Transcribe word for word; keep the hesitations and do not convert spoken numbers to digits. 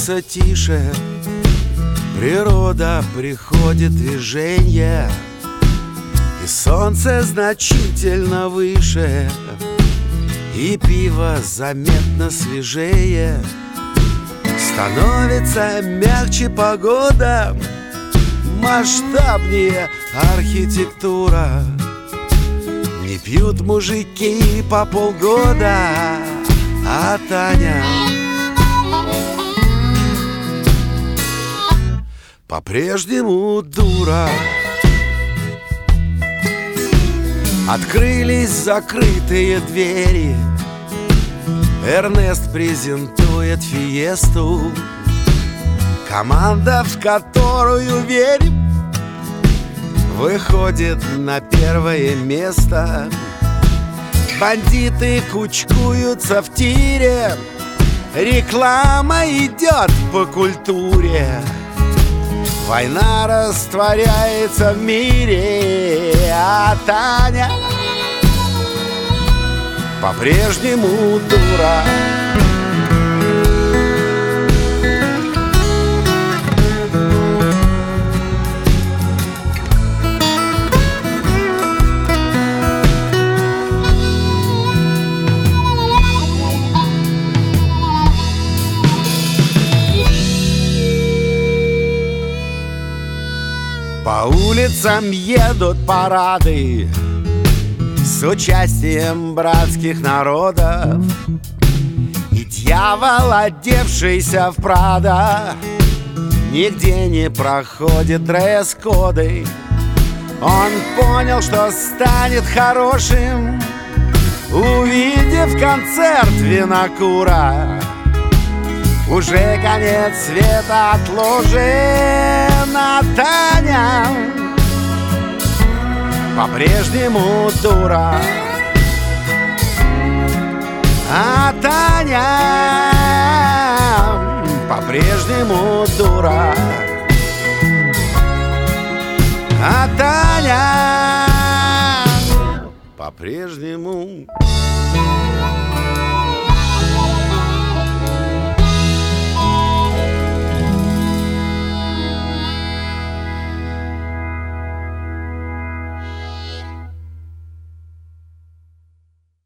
становится тише, природа приходит в движение, и солнце значительно выше, и пиво заметно свежее. Становится мягче погода, масштабнее архитектура. Не пьют мужики по полгода, а Таня по-прежнему дура. Открылись закрытые двери, Эрнест презентует фиесту. Команда, в которую верим, выходит на первое место. Бандиты кучкуются в тире, реклама идет по культуре. Война растворяется в мире, а Таня по-прежнему дура. По улицам едут парады с участием братских народов, и дьявол, одевшийся в Прадо, нигде не проходит дресс-коды. Он понял, что станет хорошим, увидев концерт Винокура. Уже конец света отложен, а Таня по-прежнему дура. А Таня по-прежнему дура. А Таня по-прежнему